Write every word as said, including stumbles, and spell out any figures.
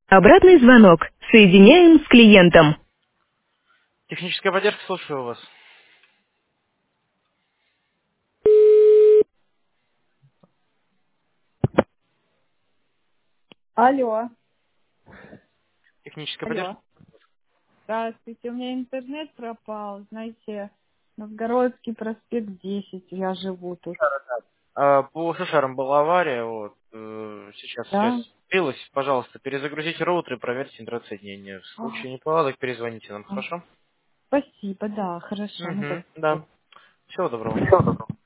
Обратный звонок. Соединяем с клиентом. Техническая поддержка, слушаю вас. Алло, Техническая поддержка. алло. Здравствуйте, у меня интернет пропал, знаете, Новгородский проспект десять, я живу тут. А, По СССРам была авария, вот, э, сейчас связь Да? сбилась. Пожалуйста, перезагрузите роутер и проверьте интернет-соединение. В А, случае неполадок перезвоните нам, а. хорошо? Спасибо, да, хорошо, ну Угу, так. да. Всего доброго. Всё, добро.